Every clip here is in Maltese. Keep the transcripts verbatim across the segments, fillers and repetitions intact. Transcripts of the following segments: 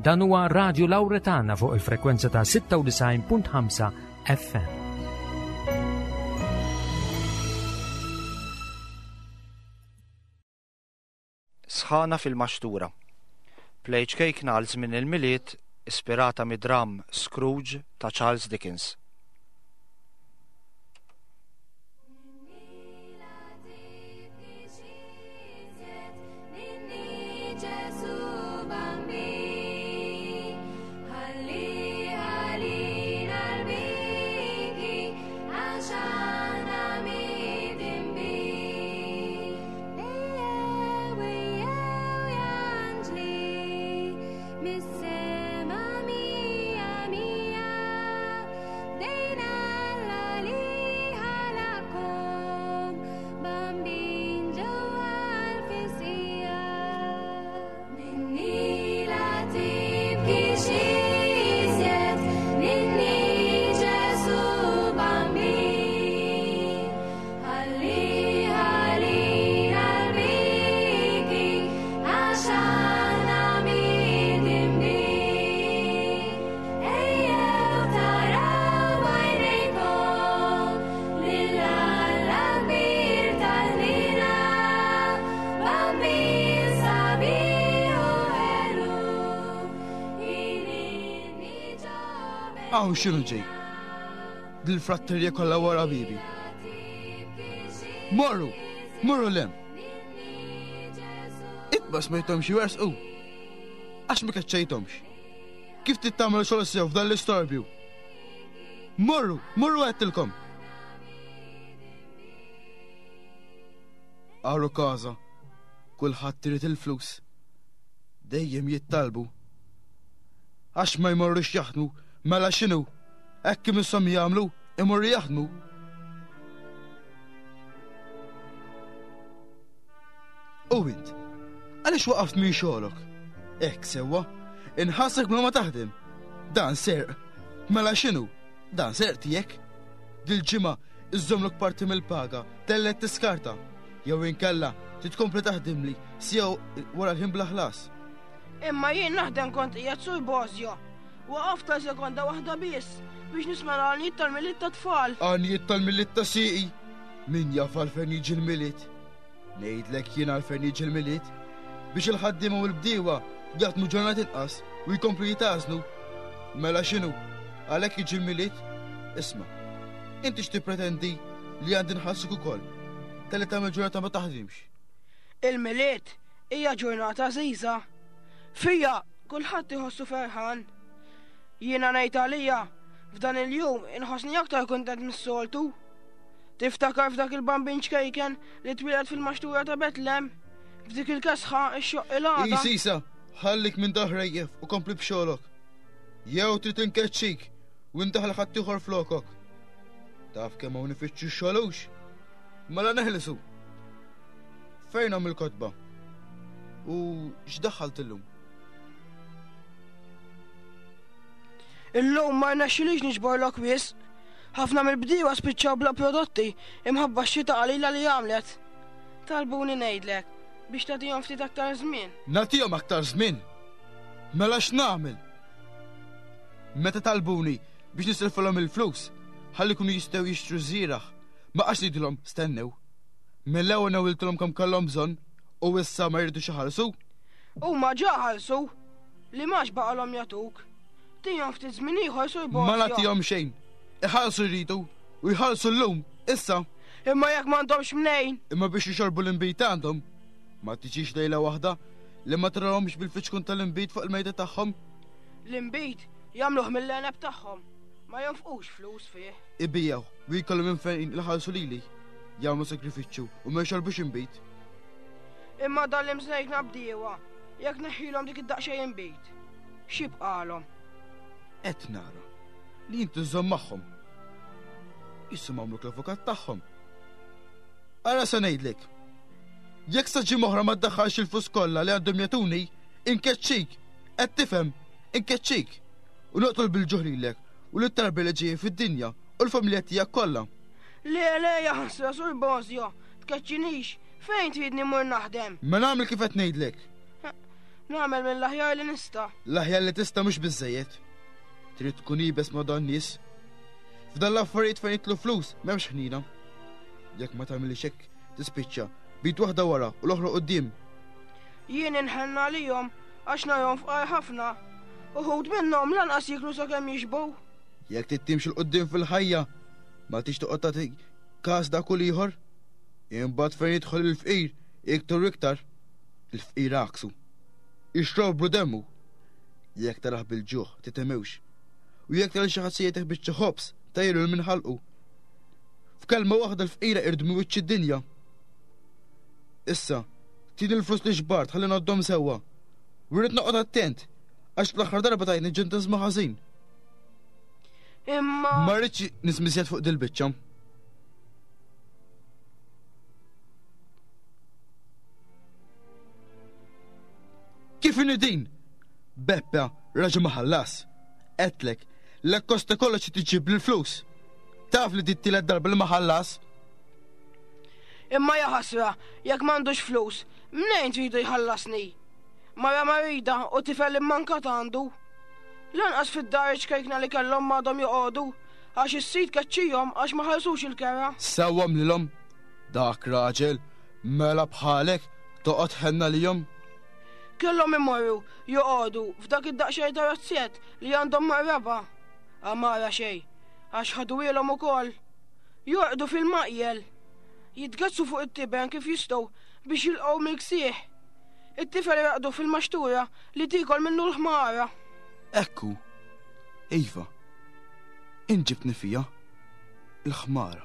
Dan huwa Radio Lawretana fuq il-frekwenza ta' sitta u tisgħin punt ħamsa F M. Sħana fil-maxtura. Plate Cake Knalls minn il-miliet ispirata mid-dram Scrooge ta' Charles Dickens. Għaw xinu ġej, dil-fratterja kolla wara bibi. Morru, morru lem. Itbas ma jtomx jwers u. Għax ma kaċċajtomx. Kif tittamlu xol sew f'dan l-istorbju? Morru, morru għettilkom. Għarru kaza, kullħat trid il-flus. Dejjem jittalbu. Għax ma jmorrux jaħdmu. Mela xinu, ekk missom jagħmlu, imorru jaħdmu. U int, għaliex waqaft minn xogħolok? Ekk sewwa, inħassek ma taħdem. Dan serq. Mela xinu, dan serq tiegħek. Dil-ġimgħa iżżommlok parti mill-paga, tellet tiskarta. Jew inkella titkompli taħdimli sijaw wara l-ħin bla ħlas. Imma jien naħdem kont qiegħed suj Bosja. Waqaft ta' sekonda waħda biss biex nisma' l-għanijiet tal-miliet ta' tfal. Għanijiet tal-miliet ta' siqi? Min jaf għalfejn jiġi l-miliet? Ngħidlek jien għalfejn jiġi l-miliet? Biex il-ħaddiema u l-bdiewa jaħdmu ġurnat inqas u jkomplu jitażnu. Mela x'inhu? Għalhekk jiġi l-miliet? Isma', inti x'tippretendi li għandi nħassuk ukoll? Talli tagħmel ġurnata ma taħdimx. Il-miliet hija ġurnata żgħiża. Fija kulħadd iħossu ferħan. Jiena ngħid għalija f'dan il-jum inħossni aktar kuntent mis-soltu. Tiftakar f'dak il-bambin ċkejken li twieled fil-maxtura ta' Betlem? F'dik il-kasħa x-xoq il-għada. Isisa, ħallik minn daħrejjef u kompli b'xogħolok. Jew trid inkeċċik u indaħal ħadd ieħor flokok. Taf kemm hawn ifittxu x-xogħolux? Mela neħlesu. Fejn hemm il-kotba? U x'daħħalt illum? Illum ma rnexxilix niġborlok wis. Ħafna mill-bdiewa spiċċaw bla prodotti imħabba x-xita qalila li għamlet. Talbuni ngħidlek biex tagħtihom ftit aktar żmien. Nagħtihom aktar żmien? Mela x'nagħmel? Meta talbuni biex nisilfulhom il-flus ħalli jkunu jistgħu jixtru żieraħ, ma qax ngħidilhom stennew. Mill-ewwel nawiltilhom kemm kellhom bżonn u issa ma jridux iħallsu? Huma ġa ħallsu li max baqalhom jagħtuk. Tihom ftit żmien ieħor sur Bosja. Ma nagħtihom xejn. Iħallsu rridu u jħallsu llum issa. Imma jekk m'għandhomx mnejn. Imma biex jixorbu l-inbit għandhom. Ma tiġix lejla waħda li ma tarawhomx bil-fiċkun tal-inbit fuq il-mejda tagħhom. L-inbit jagħmluh mill-għeneb tagħhom. Ma jonfqux flus fih. Ibijaw u jkollhom minn fejn iħallsu lili. Jagħmlu sakrifiċċju u ma jxorbux inbit. Imma dan li mżejkna bdiewa jekk neħħilhom dik id-daqsxejn inbit. X'ibqalhom? Qed nara li inti żomm magħhom. Issu mamluk l-avukat tagħhom. Ara se ngħidlek. Jekk sa ġimgħa oħra ma ddaħħalx il-flus kollha li għandhom jagħtuni, inkeċċik. Qed tifhem, inkeċċik. U noqtol bil-ġuħ lilek u l-ittarbi li ġejjin fid-dinja u l-familja tiegħek kollha. Le le jaħsra sur Bosja, tkeċċinix. Fejn tridni mmur naħdem? Ma nagħmel kif qed ngħidlek. Nagħmel mill-aħjar li nista'. L-aħjar li tista' mhux biżejjed. Trid tkun ibes ma' dan nies. F'dan l-affarijiet fejn jitlu flus m'hemmx ħnina. Jekk ma tagħmilx hekk tispiċċa bit waħda wara u l-oħra quddiem. Jien inħenna lihom għax narhom fqar ħafna. Uħud minnhom lanqas jiklu sakemm jixbgħu. Jekk tittimx il qudiem fil-ħajja ma tix toqgħod tagħti każ dak kull ieħor. Imbagħad fejn jidħol il-fqir iktar u iktar il-fqir għaksu. Ixrobru demmu. Jekk taraħ bil-ġuħ titemewx. U jekk tara xi ħadd se jgħidlek biċċa ħobs tajru l-minħalqu. F'kelma waħda l-fqira irdmu wiċċ id-dinja. Issa, tini l-flus li ġbart ħalli noddhom sewwa. U rrid noqgħod attent għax l-aħħar darba tajni ġenta żma' ħażin. Imma Ma rridx nismisjed fuq dil-biċċa. Kif inni din? Beppa, raġu maħallas. Etlek, l-kosta kollox tiġib l-flus. Taf li tittilet darba l-maħallas? imma jaħasra, jekk m'għandux flus, mnejn tridu jħallasni? Mara marida u tifel immankat għandu. Lanqas fid-dar ċkejkna li kellhom m'għadhom joqogħdu għax is-sit kaċċihom għax ma ħarsux il-kera. Sewwam lilhom. Dak raġel, mela bħalek toqgħod ħenna lihom. Kellhom imorru joqogħdu f'dak id-daqsxejn tarazzjett li għandhom marraba. Amara xejn, għax ħadu ilhom ukoll. Jorqdu fil-maqjel. Jitgazzu fuq it-tiben kif jistgħu biex jilqgħu mill-ksieħ. It-tifel jaqdu fil-maxtura li tikol minnu l-ħmara. Ekku, Iva, inġibni fija il-ħmara.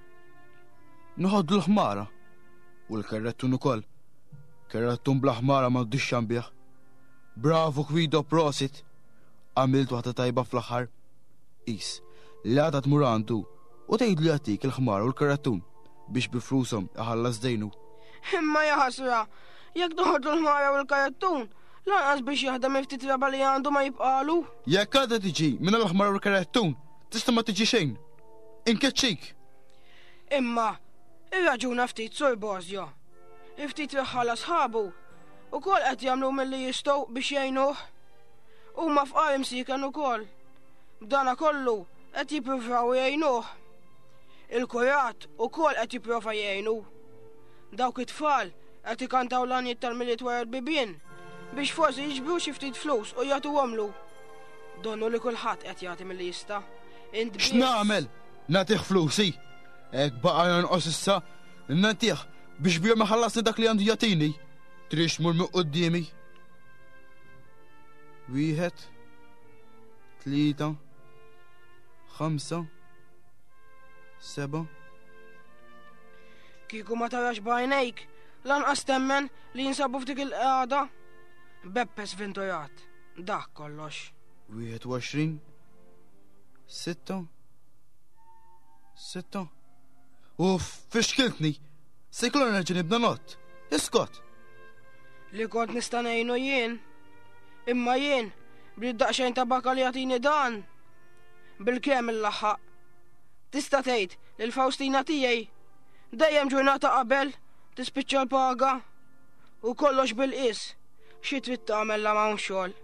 Nħoddu l-ħmara u l-kerrettun ukoll. Kerrettun bla-ħmara ma ddux xambieħ. Bravo Kwido prosit. Għamilt waħda tajba fl-aħħar. Is, li għadha tmur għandu u tgħidlu jagħtik il-ħmara u l-kerrettun biex biflushom iħallas dejnu. Imma jaħasra, jekk toħodlu l-ħmara u l-kerrettun, lanqas biex jaħdem ftit raba li għandu ma jibqalu. Jekk għadha tiġi minn l-ħmara u l-kerrettun, tista' ma tiġi xejn. Inkeċċik. Imma, ir-raġuna ftit sur Bozjo. Iftit reħħala sħabu u kol qed jagħmlu milli jistgħu biex jgħinuh. Huma fqar imsiken ukoll. B'dana kollu qed jippruvaw jgħinuh. Il-kurat ukoll qed jipprova jgħinu. Dawk it-tfal qed ikantaw l-għanijiet tal-miliet wara l-bibien biex forsi jiġbru xi ftit flus u jagħtuhomlu. Donnu li kulħadd qed jagħti milli jista'. X'nagħmel? Nagħtih flusi. Hekk baqa' jonqos issa, nagħtih biex bihom iħallasni dak li għandu jagħtini. Trix mur minn qudiemi. Wieħed, tlieta, ħamsa, seba'. Kieku ma tarax bajnejk, lanqas temmen li jinsabu f'dik il-qagħda. Beppes vinturat, dak kollox. Wieħed u għoxrin, sitta, sitta. Uff, fixkiltni. Se jkollna nerġa' nibda nott. Iskot. Li kont nista' ngħinu jien. Imma jien, brid-daqsxejn ta' baka li jagħtini dan. Bil-kemm il-laħħaq. Tista' tgħid li l-Fawstina tiegħi dejjem ġurnata qabel tispiċċa l-paga u kollox bil-qis xi trid tagħmel la m'hawn xogħol.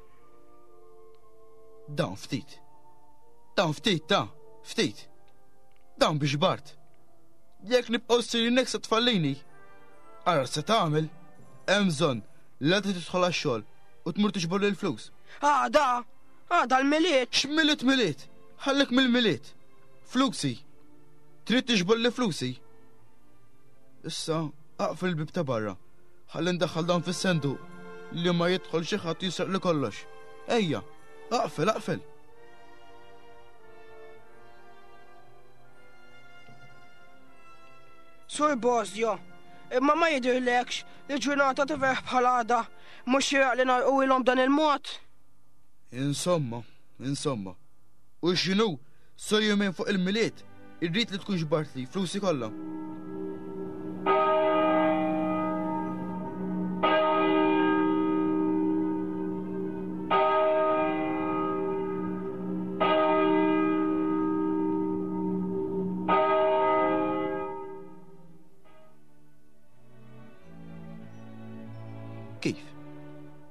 Dawn ftit. Dawn ftit ta' ftit. Dawn biex bart. Jekk nibqgħu ssiri nek se tfallini. Ara se tagħmel hemm bżonn li għadha tidħol għax-xogħol u tmur tiġbor il-flus. Għada, għada l-miliet. X'miliet miliet? Ħallek mill-miliet. Flusi. Trid tiġbor li flusi. Issa aqfel il-bib ta' barra. Ħalli ndaħħal dan fis-senduq li ma jidħol xi ħadd jisraq li kollox. Ejja, aqfel, aqfel. Sur Bozjo, imma ma jidirlekx li ġurnata tiverħ bħal-għada mhux xieraq li narqu ilhom dan il-mod. Insomma, insomma. U x'inhu, so jumejn fuq il-miliet, irrid li tkun ġbart li flusi kollha.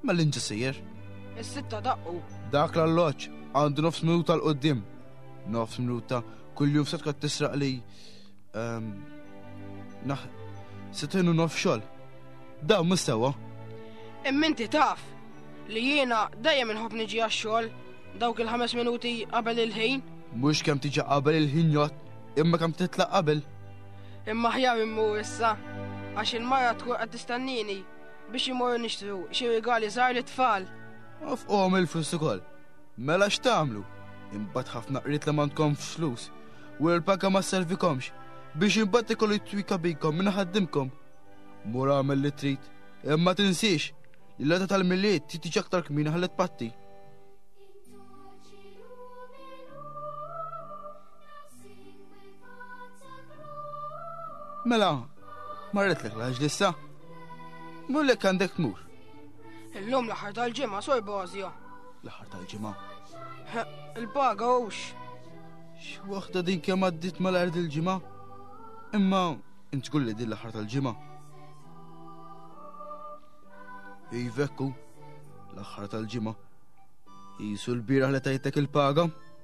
Ma l-inġa sejjer? Is-sitta daqqu. Dak l-alloċ għandu nofs minuta l-qoddim. Nofs minuta kull jum setka tisraq li naħ setinu nofs xol. Da mustawa. Imminti taf li jiena dejjem inħobb niġi għax-xogħol dawk il-ħames minuti qabel il-ħin. Mhux kemm tiġi qabel il-ħin jgħod, imma kemm titlaq qabel. Imma ħjar immu issa għax il-mara tkun qed tistannini biex imorru nixtru xi rigali żgħar lit-tfal. Ofqhom il-flus ukoll. Mela x'tagħmlu? Imbagħad ħafna qriet li m'għandkomx flus u l-paga ma sservikomx biex imbagħad ikollu jtwika bikom minn ħaddimkom. Mur għamel li trid, imma tinsiex li l-għada tal-miliet tiġi aktar kmini ħallet patti. Mela, marretlek laħġ lissa? Mullek għandek tmur. Illum l-aħħar tal-ġimgħa sor Bozja. L-aħħar tal-ġimgħa? Il-paga hux. X'waħda din kemm għaddit mal-ard il-ġimgħa? Imma int tqul li din l-aħħar tal-ġimgħa. Ivekku, l-aħħar tal-ġimgħa. Qisu l-bieraħ li tajtek il-paga?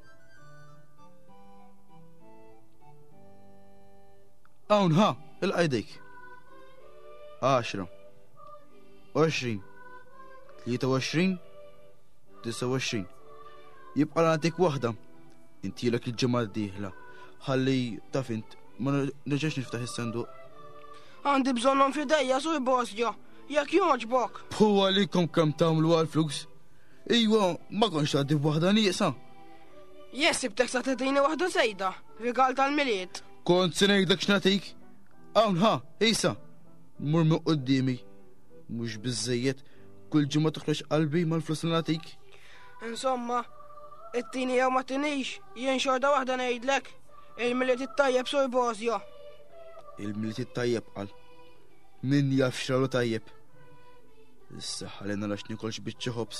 Hawn ha, il-qajdejk. Għaxra. Għoxrin. Tlieta għoxrin. Tisa għoxrin. Jibqa għantik waħda. Intilek il-ġimgħa d-dieħla. Ħalli taf int ma nerġax niftaħ is-sanduq. Għandi bżonnhom f'idejja sur Bozja. Jekk jogħġbok. Pu għalikom kemm tagħmlu għall-flus. Ejwa, ma konx għaddi b'waħda nieqsa. Jessibtek sa tagħtini waħda żejda, rigal tal-miliet. Kont se ngħidlek x'nagħtik. Hawn ha, ejsa. Mur minn qudiemi. Mhux biżejjed kull ġimgħa toħroġ qalbi mal-flus li nagħtik. Insomma, it-tieni jew ma tinix, jien xorta waħda ngħidlek. Il-miliet it-tajjeb sur Bozja. Il-miliet it-tajjeb qal. Min jaf xralu tajjeb. Issa ħalena lax nikolx biċċi ħobs.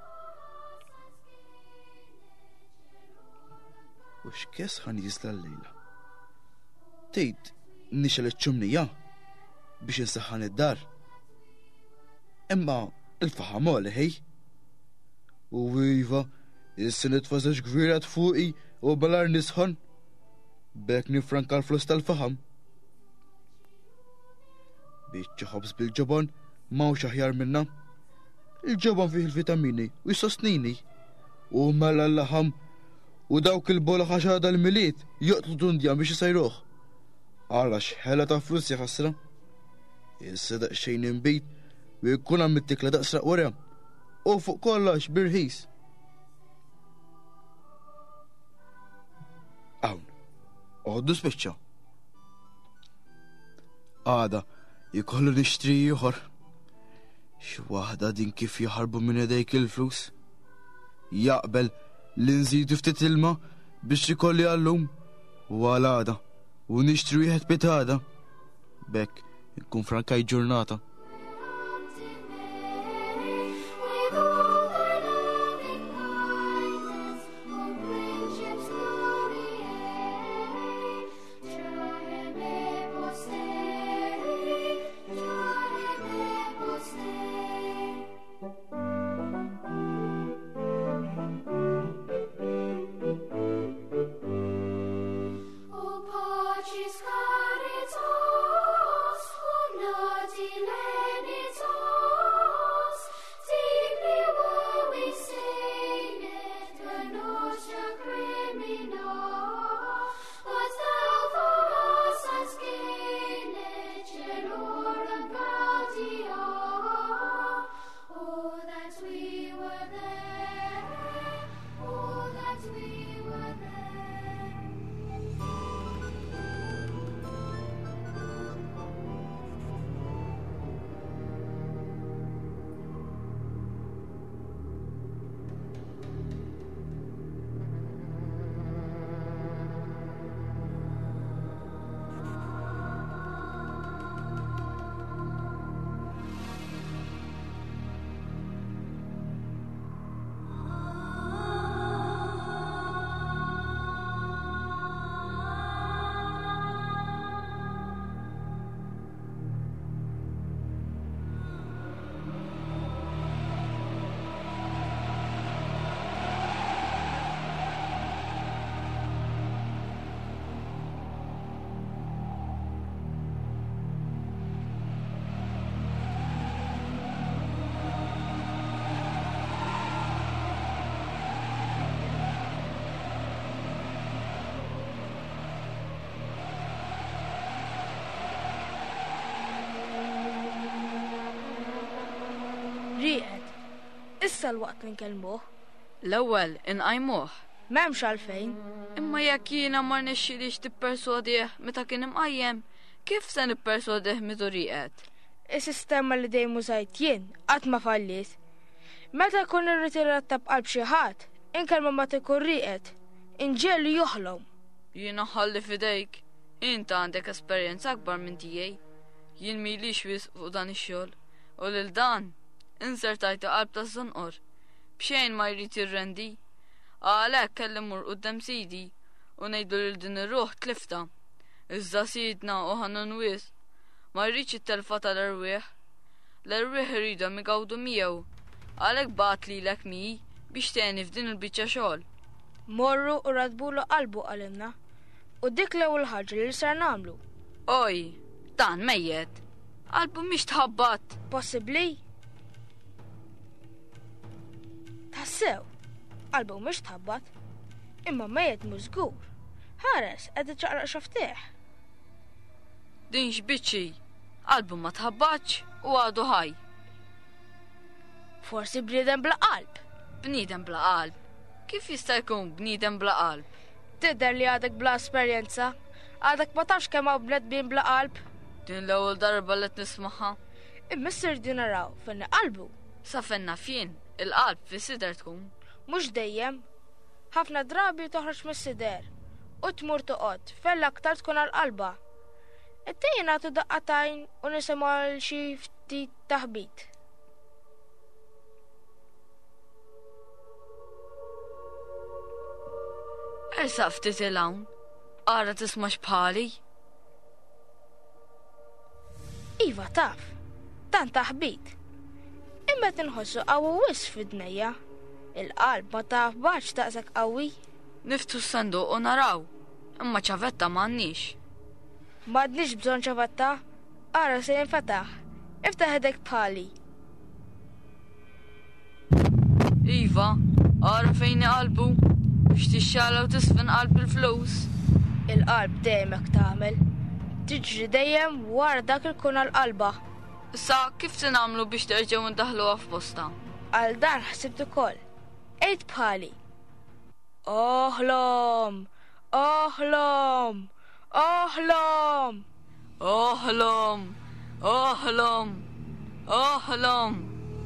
U x'kes ħan jisla l-lejla. Tgħid nixel iċ-ċumnija biex insaħħan id-dar. Imma il-faħam għoli ħej. U iva, issa nitfażax gvirat fuqi u balar nisħon. Bek nifranka l-flus tal-faħam. Biċċi ħobs bil-ġobon mawx aħjar minna. Il-ġobon fih il-vitamini u jissostnini. U mela l-laħam u dawk il-bola ħaxada l-miliet joqtlu dundja biex jisajruħ. Għala xħela ta' flus jaħasra. Issa daqxejn imbit u jkun għamittik la daqsraq wara. U fuq kollax birħis. Hawn, uħoddu speċċa. Għada, jikollu nishtri ieħor. X'waħda din kif jaħarbu minn edejk il-flus. Jaqbel li nżidu ftit ilma biex ikolli għallum u għal-għada u nishtri wieħed pitada. Bekk nkun frankaj ġurnata. Pacis caritas, cum nati wasal waqt ninkellmuh. L-ewwel inqajmuh. M'hemmx għalfejn. Imma jekk jiena ma rnexxielix tipperswadih meta kien imqajjem, kif se nipperswadih mitu rieqed? Is-sistema li dejjem użajt jien qatt ma fallit. Meta kun irrid irrattab qalb xi ħadd, inkellmu ma tikun rieqed, inġelu joħlom. Jiena ħalli fidejk, inta għandek esperjenza akbar minn tiegħi. Jien milix wisq fuq dan ix-xogħol, u lil dan insertajtu qalb ta' żonqor. B'xejn ma jrid jirrendi. Għalhekk kelli mmur quddiem sidi u ngħidu lil din ir-ruħ tlifta. Iżda sidna u ħanon wisq ma jridx it-telfa tal-irwieħ. L-irwieħ iridhom igawdu miegħu. Għalhekk bagħat lilek mi biex tgħinni f'din il-biċċa xogħol. Morru u radbulu qalbu qalimna. U dik l-ewwel ħaġa li ser nagħmlu. Oj, dan mejjed. Qalbu mhix tħabbat. Possibbli? Tassew, qalbu mhix tħabbat. Imma mejjed mhux żgur. Ħares qed iċċaqraq xaftih. Din x'biċċi, qalbu ma tħabbatx u għadu ħaj. Forsi bniedem bla qalb. Bniedem bla qalb? Kif jista' jkun bniedem bla qalb? Tidher li għadek bla esperjenza, għadek ma tafx kemm hawn bnedmin bla qalb. Din l-ewwel darba li nismaħħa. Imma sirdu naraw fenna qalbu. Sa fenna fien, il-qalb fis-sider tkun. Mhux dejjem. Ħafna drabi toħroġ mis-sider u tmur toqgħod fella aktar tkun għall-qalba. Ittejjin nagħtu daqqatajn u nisimgħu għal xi ftit taħbit. Ersa ftit il-hawn, ara tisma' x'bħali. Iva taf, dan taħbit. Imma tinħossu qawwi wisq fid-dnejja. Il-qalb ma taf baċ taqsek qawwi. Niftu s-sanduq u naraw, imma ċavetta m'għandniex. M'għandniex bżonn ċavetta, ara se jinfetaħ. Iftaħ idek bħali. Iva, ara fejn qalbu. Biex tixxala u tisfin qalb il-flus. Il-qalb dejjem hekk tagħmel. Tiġri dejjem wara dak il-kun għall-qalba. Issa kif se nagħmlu biex terġgħu ndaħluha f'posta? Għal dan ħsibt ukoll. Ejt bħali. Oħlom! Oħlom! Oħlom! Oħlom! Oħlom! Oħlom!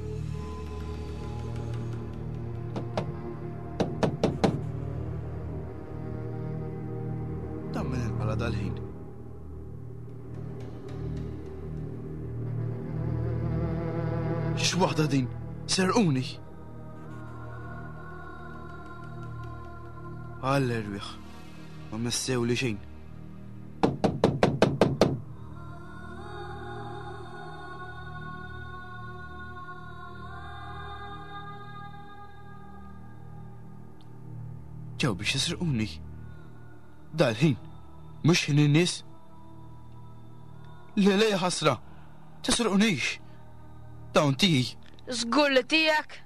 Tammen il-bala dal-ħin. X'waħda din? Serquni. Għall-erwieħ. Ma messew li xejn. ġew biex jisrquni. Dal-ħin, mux ħin in-nies? Le le ħasra, tisrqunix. Dawn tiji. Żgur li tiegħek?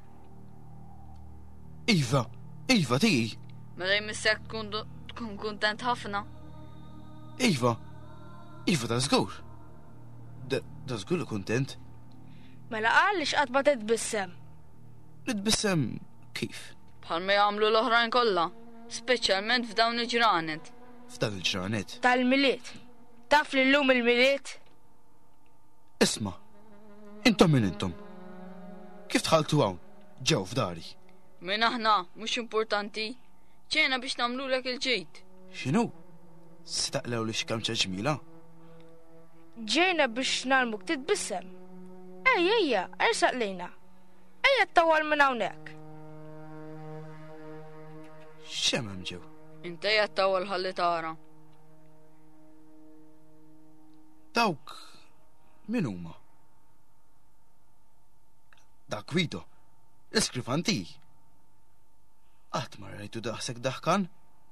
Iva, Iva tiji. Mela jmissek tkun kuntent ħafna. Iva, Iva da żgur. Da żgur li kuntent. Mela qal li x'qatt ma titbissem. Nitbissem kif? Bħalma jagħmlu l-oħrajn kollha, speċjalment f'dawn il-ġranet. F'dan il-ġranet? Tal-miliet. Taf li llum il-miliet? Isma', intom min intom? Kif tħaltu hawn ġew f'dari? Min aħna, mhux importanti. ċena biex nagħmlulek il-ġejt. X'inhu? Staqlew li x'kamċa ġmila? Ġejna biex nagħmluk titbissem. Ejja, ejja, ersaq lejna. Ejja ttawwal minn hawnhekk. X'hemm ġew? Inta jattawal ħalli tara. Dawk min huma? Dak Vito, l-iskrifanti. Qatt ma rajtu daqshekk daħkan?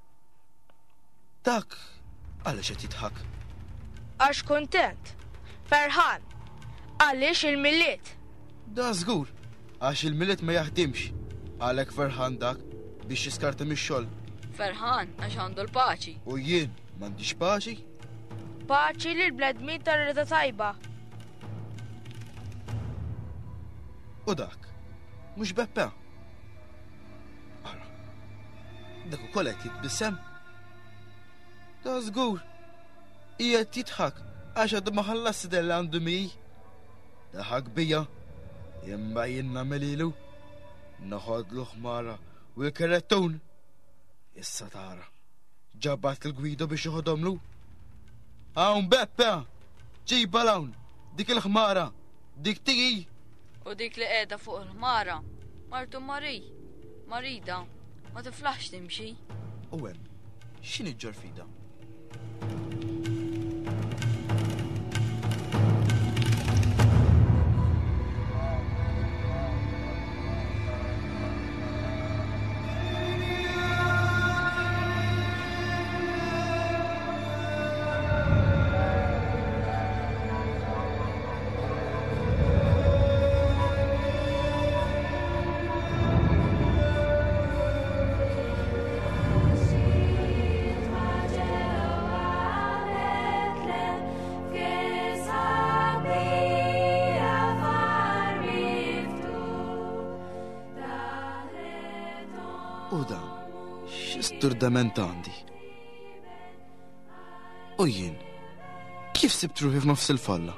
Dak għaliex qed jidħak? Għax kuntent, ferħan, għaliex il-miliet. Da żgur, għax il-miliet ma jaħdimx. Għalhekk ferħan dak biex jiskarta mix-xogħol. Ferħan għax għandu l-paċi. U jien m'għandix paċi? Paċi li l-bledmin tar-rida tajba. U dak, Mhux Beppe. Ara, dak ukoll qed jitbissem. Da żgur. Hija qed jidħak għax għadu ma ħallas sidel għandu mi. Daħak bija, imma jien nagħmel naħodlu ħmara u l-kerrettun. Issa tara, ġabbat il-Gwido biex iħodhomlu. Hawn Beppe, ġiba l-hawn, dik il-ħmara, dik tigi. U dik li qiegħda fuq il-ħmara, Martu Mari, Marida, ma tiflaħx timxi. U hemm, x'inhi ġorfida? U dan, x'isturdament għandi? U jien, kif sibt ruħi f'nofs il-falla?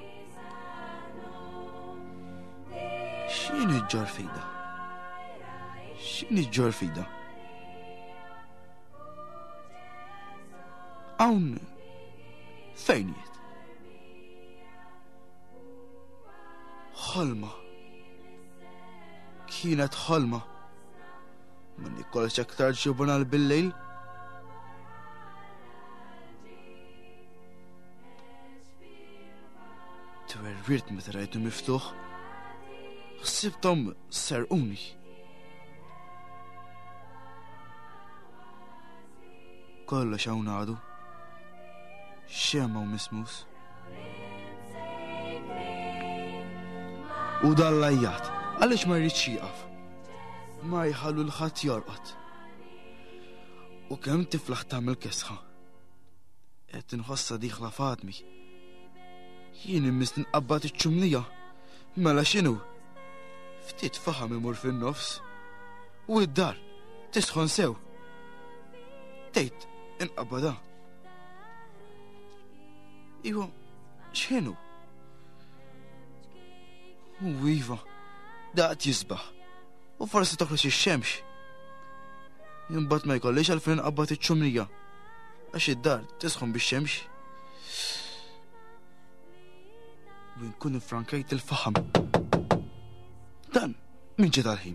X'inhi ġorfida? X'inhi ġorfida? Hawn fejn jiet? Ħolma. Kienet ħolma. Ma nikolx aktar ġibunal bil-lejl. Twerrirt meta rajtu miftuħ. Ħsibthom serquni. Kollox hawn għadu. Xemma u mismus. U dal-lajjat, għaliex ma jridx jieqaf. Ma jħallu l-ħadd jorqod. U kemm tiflaħ tagħmel kesħa. Qed inħossa diħla fadmi. Jien immis tinqabbad iċ-ċumnija. Mela x'inhu? Ftit faħam imur fin-nofs. U d-dar tisħon sew. Tgħid inqabbada. Iwa, x'inhu? U iva, daqt jisbaħ. U forsi toħroġ ix-xemx. Imbagħad ma jkollix għalfejn inqabbad iċ-ċumnija. Għax id-dar tisħon bix-xemx. U nkun infrankajt il-faħam. Dan min ġie tal-ħin?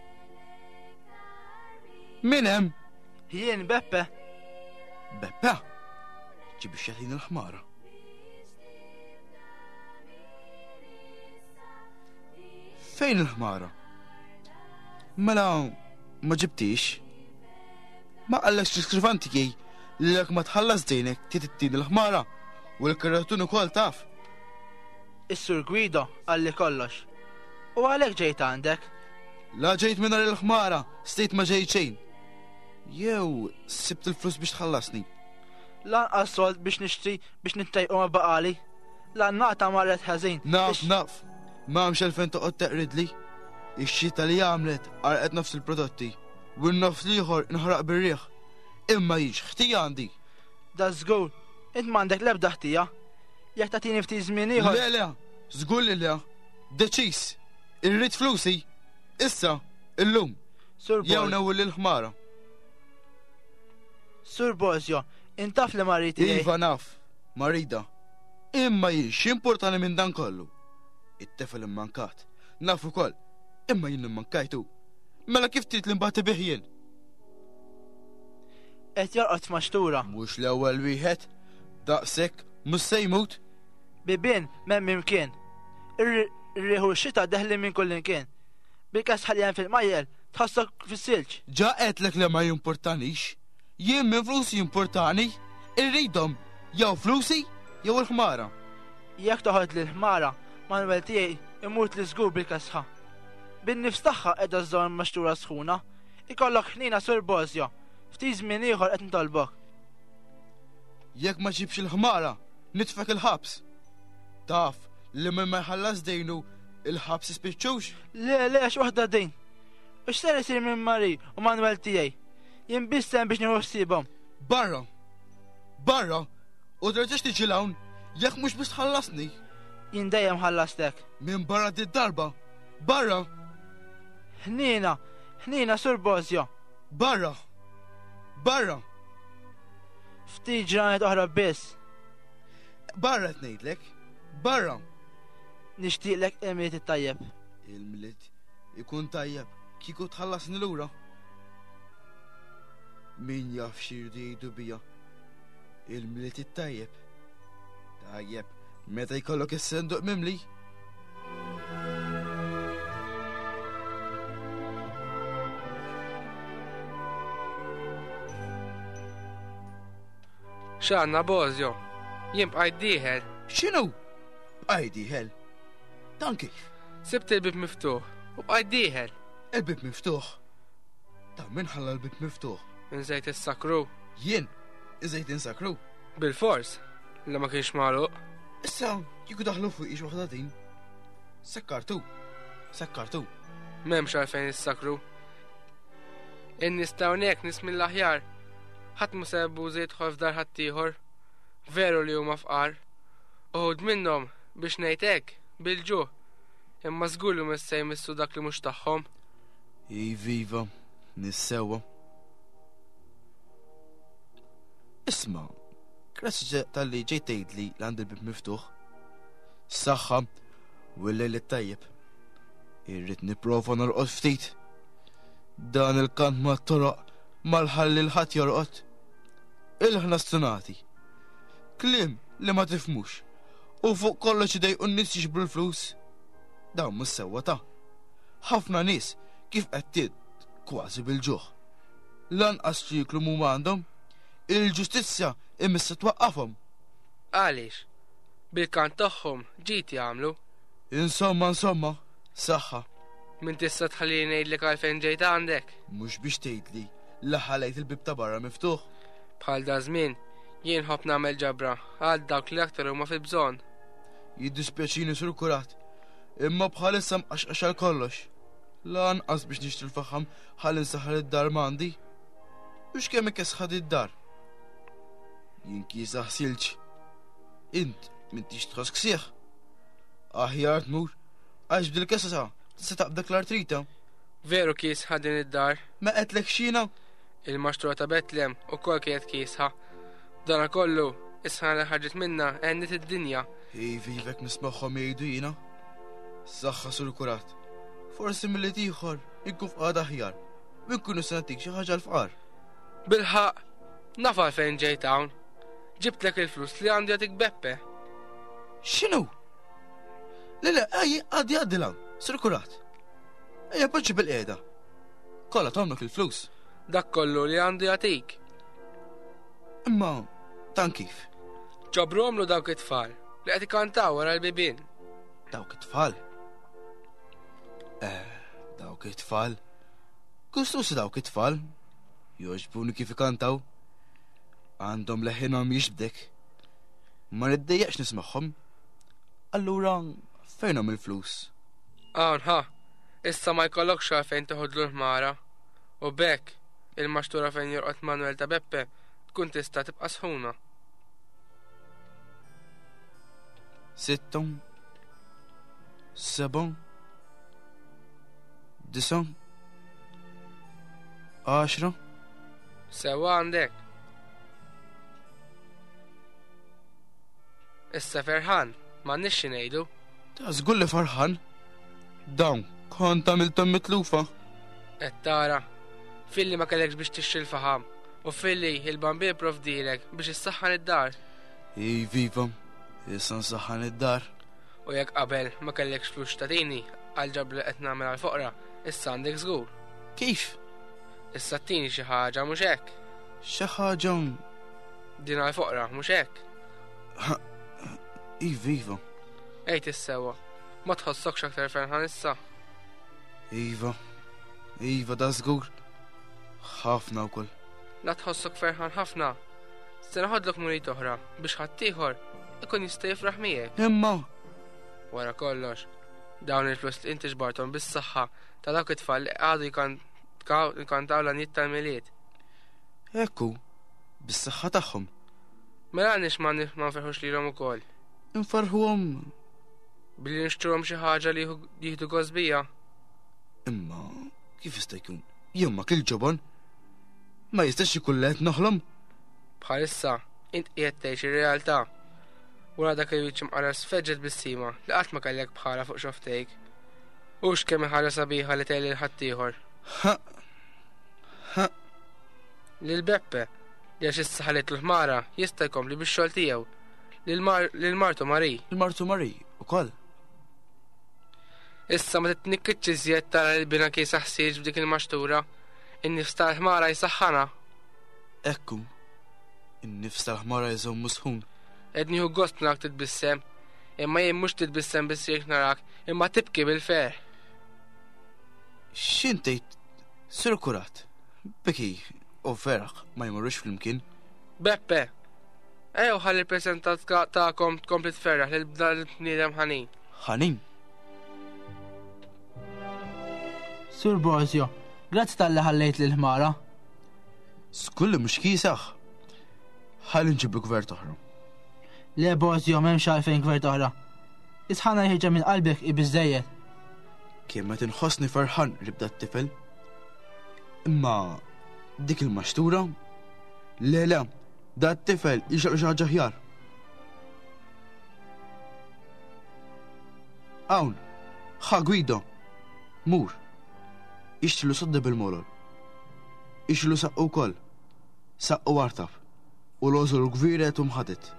Min hemm? Jien Beppe. Beppe? Ġib ix-xaħin il-ħmara. Fejn il-ħmara? Mela, ma ġibtix. Ma qallekx l-iskrivanti jgħid li l-ek ma tħallas dejnek tittin il-ħmara u l-karratun ukoll taf. Is-Sur Gwido għalli kollox. U għalhekk ġejt għandek? La ġejt minn il-ħmara, stejt ma ġejt xejn. Jew sibt il-flus biex tħallasni. Lanqas sold biex nixtri biex nittajqu ma baqali. Lannaqta marret ħażin. Naf, naf. M'hemmx għalfejn toqgħod teqridli. Ix-xita li għamlet għarqet nofs il-prodotti u n-nofs liħor inħraq bir-riħ. Imma jiġ ħtija għandi. Da żgur, int m'għandek l-ebda ħtija. Jekk tagħtini ftit żmien ieħor. Le le, żgur li le. Deċiż. Irrid flusi. Issa, illum. Sur jew nawil il-ħmara. Sur Bozjo, intaf li mariti. Iva naf, marida. Imma jiex importani minn dan kollu. It-tefel immankat. Naf ukoll. Imma jien immankajtu. Mela kif trid li mbagħad bih jien? Qed jorqod f'maxtura. Mhux l-ewwel wieħed. Daqshekk mhux se jmut. Bibien m'hemm imkien. Ir-rieħu x-xita deħli minn kull imkien. Bil-każ ħaljan fil-majjel tħossok fis-silġ. Ġa qedlek li ma jimportanix. Jien minn flusi jimportani. Irridhom jew flusi jew il-ħmara. Jekk toħod lil ħmara Manuel tiegħi imut li żgur bil-kasħa. Bin-nifs tagħha qiegħda żżomm maxtura sħuna. Ikollok ħnina Sur Bozjo. Ftit żmien ieħor qed nitolbok. Jekk ma ġibx il-ħmara, nitfek il-ħabs. Taf li minn ma jħallas dejnu il-ħabs ispiċċux? Le, le, għax waħda dejn. U x'ser isir minn Mari u Manuel tiegħi? Jien bissem biex nieħu ħsiebhom. Barra! Barra! U terġax tiġi hawn jekk mhux biex tħallasni. Jien dejjem ħallastek. Minn barra dit-darba. Barra! Ħnina, ħnina Sur Bosio. Barra! Barra! Ftit ġranet oħra biss. Barra qed ngħidlek. Barra! Nixtieqlek il-miliet it-tajjeb. Il-miliet ikun tajjeb kieku tħallasni lura. Min jaf x'irdu jgħidu bija. Il-miliet it-tajjeb. Tajjeb, meta jkollok is-senduq mimli. X'għandna Bosio? Jien bqajt dieħel. X'inhu? Bqajt dieħel? Dan kif? Sibt il-bib miftuħ u bqajt dieħel. Il-bib miftuħ? Ta' min ħalla l-bib miftuħ? Inżejt is-sakru. Jien? Iżejt insakru? Bil-fors, li ma kienx magħluq. Issa, kieku daħlu fuq ix waħda din. Sekkartu. Sekkartu. M'hemmx għalfejn is-sakru. In-nies ta' hawnhekk nies mill-aħjar. Ħadd mu sebbu żejtħol f'dar ħaddieħor. Veru li huma fqar. Uħud minnhom biex ngħid hekk bil-ġuħ. Imma żgur li missa jmissu dak li mhux tagħhom. Iviva, nissewa. Isma', krasġa tal-li ġejt tgħidli li għandi l-bib miftuħ. Saħħa u l-lejl it-tajjeb. Irrid nipprova norqod ftit. Dan il-kant ma' toroq mal-ħalli l-ħadd jorqod. Il-ħna stunati. Klim li ma tifmux. U fuq kollox idejqu n-nies jiġbru l-flus. Dawn mhux sewwa ta'. Ħafna nies kif qed tied kważi bil-ġuħ. Lanqas ċiklu huma għandhom. Il-ġustizzja imissa twaqqafhom. Għaliex? Bil-kant tagħhom ġiet jagħmlu. Insomma, insomma, saħħa. Min tista' tħallini ngħidlek għalfejn ġejt għandek. Mhux biex tgħidli li ħalejt il-bib ta' barra miftuħ. Bħal da żmien jien ħobb nagħmel ġabra għal dawk li aktar huma fil-bżonn. Jiddispjaċini Sur Kurat, imma bħalissa mqaxqax għal kollox. Lanqas biex nixtri l-faħam ħalli nsaħħar id-dar m'għandi. U x'kemm ikesħad id-dar? Jien kiesa ħsilġ. Int m'intix tħoss ksieħ. Aħjar tmur għax bdil-kesa sa tista' taqbdak l-artrita. Veru kies ħadin id-dar. Ma qedlek xina? Il-maxtura ta' Betlem ukoll kienet kiesħa. Dana kollu isħana li ħarġet minna għennet id-dinja. Ej vivek nismaħħom jgħidu jiena. Saħħa Sur Kurat. Forsi mill-li tieħor inkun f'qagħda aħjar. U nkunu se nagħtik xi ħaġa l-fqar. Bil-ħaq, naf għalfejn ġejt hawn. Ġibtlek il-flus li għandi għatik Beppe. X'inhu? Lele, għaj għaddi għaddi lan, Sur Kurat. Ejja poġġi bil-qiegħda. Kollha tomlok il-flus. Dak kollu li għandu jagħtik. Imma tan kif? Ġabromlu dawk it-tfal li qed ikantaw wara l-bibien. Dawk it-tfal? Eh, dawk it-tfal. Gustusi dawk it-tfal. Joġbuni kif ikantaw. Għandhom leħinhom jixbdek. Ma niddejjaqx nismagħhom. Allura fejnhom il-flus? Hawn ħa, issa ma jkollokx għalfejn toħodlu l-ħmara. U bekk, il-maxtura fejn jorqod Manuel ta' Beppe tkun tista' tibqa' sħuna. Sittom, sebon, disom, għaxra. Sewa għandek. Issa ferħan, ma nixxi ngħidu. Ta' żgur li farħan. Dawn kont għamilthom mitlufa. Qed tara, filli ma kellekx biex tixxi l-faħam u filli il-bambir provdilek biex issaħħan id-dar. Ej viva, issa nsaħħan id-dar. U jekk qabel ma kellekx flus tatini għal ġabri li qed nagħmel għall-foqra, issa għandek żgur. Kif? Issa tini xi ħaġa mhux hekk. Xi ħaġa din għall-foqra mhux hekk. Ej viva. Ejt is-sewwa, ma tħossokx aktar ferħan issa. Iva, Iva da żgur. Ħafna wkoll. La tħossok ferħan ħafna. Se naħodlok munit oħra biex ħaddieħor ikun jista' jifraħ miegħek. Imma wara kollox, Dawn il-flus li inti ġbartom bis-saħħa ta' dawk it-tfal li għadu jkantaw l-għaniet tal-miliet. Ekku, bis-saħħa tagħhom. Mela għanix ma nferħux li l-om u kol. Infarħuhom. Billi nxtruhom xi ħaġa li jieħdu għozbija. Imma, kif jista' jkun? Jemma kil ġobon? Ma jistax ikun qed noħlom? Bħalissa, int qiegħed tgħix ir-realtà. Wara dak il-wiċċ mqaras feġġet bis-sima li qatt ma kellek bħala fuq xoftejk. U x'kemm ħaġa sabiħa li tgħid lil ħaddieħor. Ha. Ha. Lil Beppe li għax issa ħalet l-ħmara jista' jkompli bix-xogħol tiegħu. Lil Martu Mari. Il-Martu Mari ukoll. Issa ma titnikkiċ iżjed tara li bina kiesa ħsieġ b'dik il-maxtura. In-nifs tal-ħmara jsaħħana. Ekku. In-nifs tal-ħmara jżomm musħun. Qed nieħu gost narak titbissem, imma jien mhux titbissem biss jekk narak, imma tibki bil-fer. X'intejt Sur Kurat? Beki u Feraħ ma jmorrux flimkien. Beppe, ejjew ħalli l-preżentat tagħkom tkompli tferraħ lil bdal bniedem ħanin. Ħanin? Sur Bosio, grazzi tal-li ħallejt l-ħmara. Skulli mhux kisaħ. Ħalli nġiblu gvert oħra. Le Bosio, m'hemmx għalfejn gvert oħra. Isħana jħirġa minn qalbek i biżejjed. Kien ma tinħossni farħan li bda t-tifel. Imma dik il-maxtura? Le le, da t-tifel jixaq xi ħaġa ħjar. Hawn, ħa Gwido, mur. Ixtilu sodda bil-molol. Ixtilu saqqu wkoll. Saqqu wartab. U l-għożol gviret u mħadet.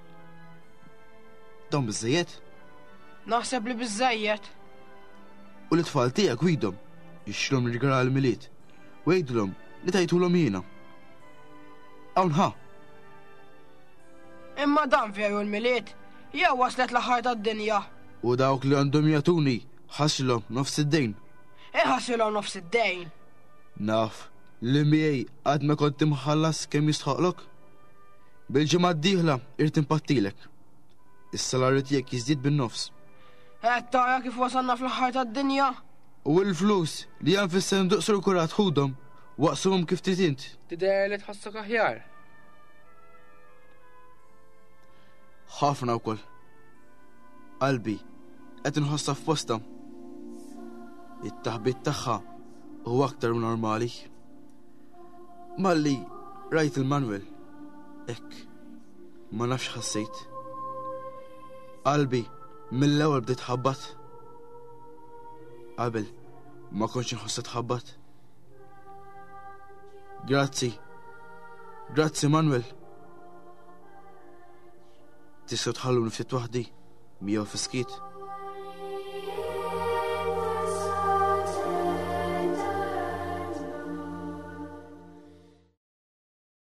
Dawn biżżejjed? Naħseb li biżżejjed. U l-tfal tiegħek widhom jixtrilhom l-igrar għall-miliet u jgħidulhom li tajtulhom jiena. Hawn ħa. Imma dan veru l-miliet jew waslet l-aħħar tad-dinja. U dawk li għandhom jagħtuni ħassilhom nofs id-dejn. Iħassilhom nofs id-dejn. Naf, li miegħi għad ma kont imħallas kemm jistħoqlok? Bil-ġimgħa d-dieħla irid impattilek. Is-salarju tiegħek jiżdied bin-nofs. Qed tara kif wasalna fl-aħħar tad-dinja? U l-flus li hemm fis-senduq Sur Kurat ħudhom waqsuhom kif trid int. Tidher li tħossok aħjar. Ħafna wkoll. Qalbi qed inħossha f'posta. It-taħbit tagħha huwa aktar normali. Malli rajt il-Manuel. Ekk. Ma nafx ħassejt. Qalbi mill-ewwel bdiet ħabbat. Qabel ma kontx inħoss tħabbat. Grazzi. Grazzi Manuel. Tistgħu tħalluni ftit waħdi miegħu fiskit.